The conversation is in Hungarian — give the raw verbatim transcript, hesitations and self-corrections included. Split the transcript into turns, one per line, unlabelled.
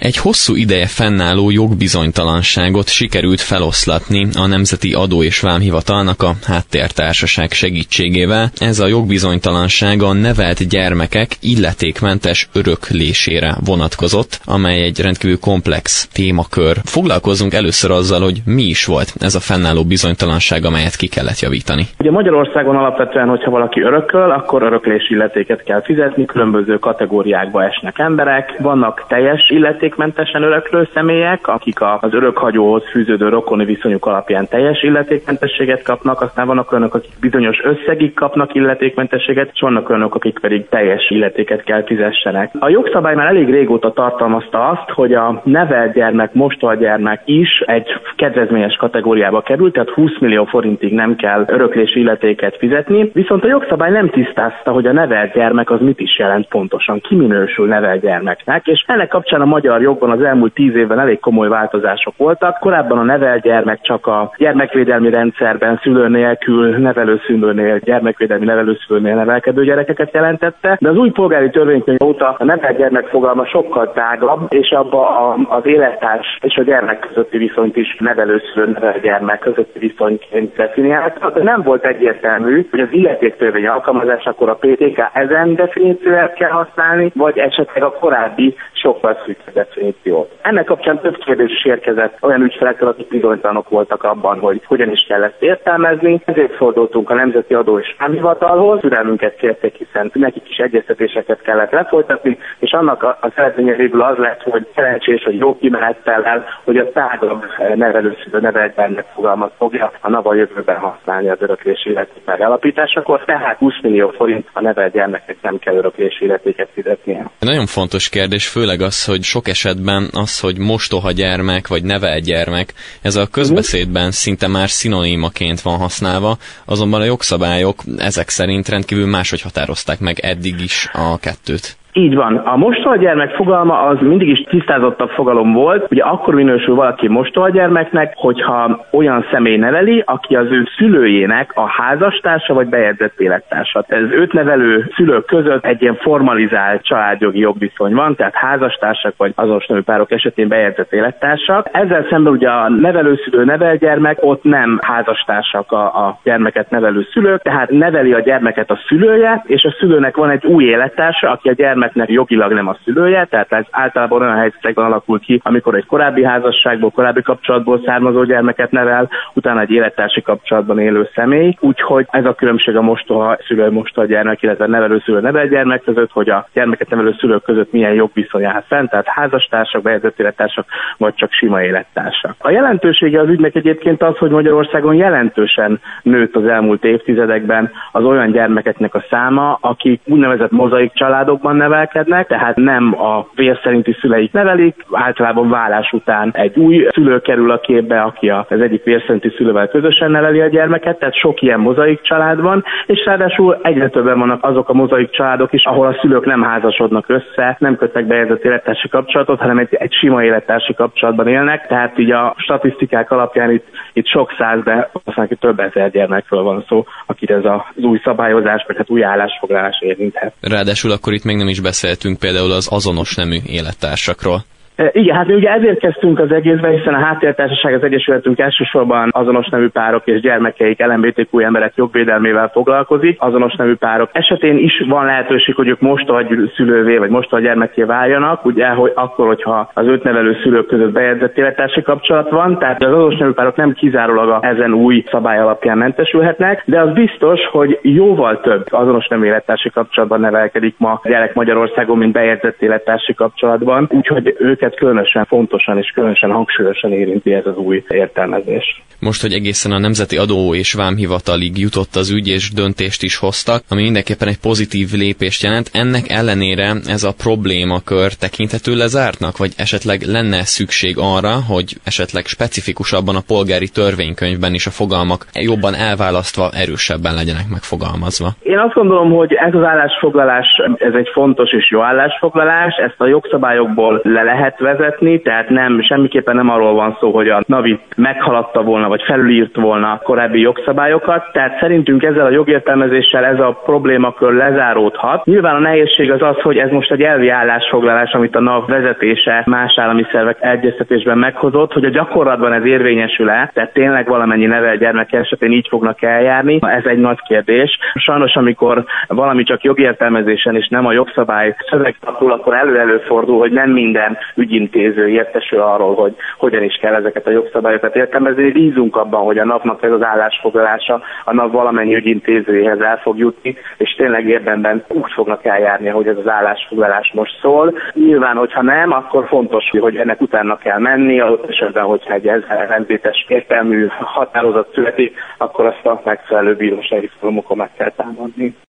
Egy hosszú ideje fennálló jogbizonytalanságot sikerült feloszlatni a Nemzeti Adó- és Vámhivatalnak a Háttértársaság segítségével. Ez a jogbizonytalanság a nevelt gyermekek illetékmentes öröklésére vonatkozott, amely egy rendkívül komplex témakör. Foglalkozzunk először azzal, hogy mi is volt ez a fennálló bizonytalanság, amelyet ki kellett javítani.
Ugye Magyarországon alapvetően, hogyha valaki örököl, akkor öröklési illetéket kell fizetni, különböző kategóriákba esnek emberek. Vannak teljes illetékmentesen öröklő személyek, akik az örökhagyóhoz fűződő rokoni viszonyuk alapján teljes illetékmentességet kapnak, aztán vannak olyanok, akik bizonyos összegig kapnak illetékmentességet, és vannak olyanok, akik pedig teljes illetéket kell fizessenek. A jogszabály már elég régóta tartalmazta azt, hogy a nevelt gyermek, mostohagyermek is egy kedvezményes kategóriába kerül, tehát húsz millió forintig nem kell öröklési illetéket fizetni, viszont a jogszabály nem tisztázta, hogy a nevelt gyermek az mit is jelent pontosan, ki minősül nevelt gyermeknek, és ennek kapcsán a magyar jogban az elmúlt tíz évben elég komoly változások voltak. Korábban a nevelt gyermek csak a gyermekvédelmi rendszerben szülő nélkül, nevelőszülőnél, gyermekvédelmi nevelőszülőnél nevelkedő gyerekeket jelentette, de az új polgári törvénykönyv óta a nevelt gyermek fogalma sokkal tágabb, és abba az élettárs és a gyermek közötti viszonyt is nevelőszülő, nevelt gyermek közötti viszonyként definiálta. De nem volt egyértelmű, hogy az illetéktörvény alkalmazásakor a pé té ká ezen definíciót kell használni, vagy esetleg a korábbi sokkal szűkebb definíciót. Ennek kapcsán több kérdés is érkezett olyan ügyfelektől, akik bizonytalanok voltak abban, hogy hogyan is kell ezt értelmezni. Ezért fordultunk a Nemzeti Adó- és Vámhivatalhoz, türelmünket kérték, hiszen nekik is egyeztetéseket kellett lefolytatni, és annak a, a szerződménye végül az lett, hogy szerencsés, hogy jó kimenettel el, hogy a tágabb nevelőszülő nevelt gyermek fogalmat fogja a NAVA jövőben használni az öröklési illeték megállapításakor, tehát húsz millió forint a nevelt gyermeknek nem kell öröklési illetéket fizetnie.
Nagyon fontos kérdés, főleg az, hogy sok esetben az, hogy mostoha gyermek vagy nevelt gyermek, ez a közbeszédben szinte már szinonimaként van használva, azonban a jogszabályok ezek szerint rendkívül máshogy határozták meg eddig is a kettőt.
Így van. A mostohagyermek fogalma az mindig is tisztázottabb fogalom volt. Ugye akkor minősül valaki mostohagyermeknek, hogyha olyan személy neveli, aki az ő szülőjének a házastársa vagy bejegyzett élettársa. Ez őt nevelő szülők között egy ilyen formalizált családjogi jogviszony van, tehát házastársak vagy azonos nemű párok esetén bejegyzett élettársak. Ezzel szemben ugye a nevelőszülő, nevelgyermek, ott nem házastársak a, a gyermeket nevelő szülők, tehát neveli a gyermeket a szülője, és a szülőnek van egy új élettársa, aki a gyermek jogilag nem a szülője, tehát ez általában olyan helyzetekben alakul ki, amikor egy korábbi házasságból, korábbi kapcsolatból származó gyermeket nevel, utána egy élettársi kapcsolatban élő személy. Úgyhogy ez a különbség a mostoha szülő, mostoha gyermek, illetve nevelőszülő, nevelgyermek között, hogy a gyermeket nevelő szülők között milyen jogviszony áll fenn, tehát házastársak, bejegyzett élettársak, vagy csak sima élettársak. A jelentősége az ügynek egyébként az, hogy Magyarországon jelentősen nőtt az elmúlt évtizedekben az olyan gyermekeknek a száma, akik úgynevezett mozaik családokban nevel, tehát nem a vér szerinti szüleik nevelik, általában válás után egy új szülő kerül a képbe, aki az egyik vér szerinti szülővel közösen neveli a gyermeket, tehát sok ilyen mozaik család van, és ráadásul egyre többen vannak azok a mozaik családok is, ahol a szülők nem házasodnak össze, nem kötnek bejegyzett élettársi kapcsolatot, hanem egy, egy sima élettársi kapcsolatban élnek, tehát így a statisztikák alapján itt, itt sok száz, de aztán több ezer gyermekről van szó, akit ez az új szabályozás, vagy hát új állásfoglalás érinthet.
Ráadásul akkor itt még nem is beszéltünk például az azonos nemű élettársakról.
Igen, hát mi ugye ezért kezdtünk az egészben, hiszen a Háttértársaság, az Egyesületünk elsősorban azonos nemű párok és gyermekeik, el em bé té kú emberek jogvédelmével foglalkozik. Azonos nemű párok esetén is van lehetőség, hogy ők mostohagy szülővé vagy mostohagy gyermekké váljanak, ugye hogy akkor, hogyha az őt nevelő szülők között bejegyzett élettársi kapcsolat van, tehát az azonos nemű párok nem kizárólag a ezen új szabály alapján mentesülhetnek, de az biztos, hogy jóval több azonos nemű élettársi kapcsolatban nevelkedik ma gyerek Magyarországon, mint bejegyzett élettársi kapcsolatban, úgyhogy ők különösen fontosan és különösen hangsúlyosan érinti ez az új értelmezés.
Most, hogy egészen a Nemzeti Adó- és Vámhivatalig jutott az ügy, és döntést is hoztak, ami mindenképpen egy pozitív lépést jelent, ennek ellenére ez a problémakör tekinthető lezártnak, vagy esetleg lenne szükség arra, hogy esetleg specifikusabban a polgári törvénykönyvben is a fogalmak jobban elválasztva, erősebben legyenek megfogalmazva?
Én azt gondolom, hogy ez az állásfoglalás, ez egy fontos és jó állásfoglalás, ezt a jogszabályokból le lehet lehet vezetni, tehát nem, semmiképpen nem arról van szó, hogy a NAV itt meghaladta volna, vagy felülírt volna korábbi jogszabályokat, tehát szerintünk ezzel a jogértelmezéssel ez a problémakör lezáródhat. Nyilván a nehézség az az, hogy ez most egy elvi állásfoglalás, amit a NAV vezetése más állami szervek egyeztetésben meghozott, hogy a gyakorlatban ez érvényesül-e, tehát tényleg valamennyi nevelt gyermek esetén így fognak eljárni. Ez egy nagy kérdés. Sajnos, amikor valami csak jogértelmezésen és nem a jogszabály szövegtartul, akkor elő-előfordul, hogy nem minden ügyintéző értesül arról, hogy hogyan is kell ezeket a jogszabályokat értelmezni. Bízunk abban, hogy a NAV-nak ez az állásfoglalása a NAV valamennyi ügyintézőjéhez el fog jutni, és tényleg érdemben úgy fognak eljárni, hogy ez az állásfoglalás most szól. Nyilván, hogyha nem, akkor fontos, hogy ennek utána kell menni, az esetben, hogyha egy ellentétes értelmű határozat születik, akkor azt a megfelelő bírósági fórumokon meg kell támadni.